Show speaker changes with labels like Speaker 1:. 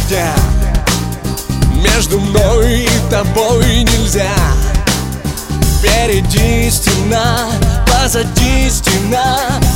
Speaker 1: дождя. Между мной и тобой нельзя. Впереди стена, позади стена.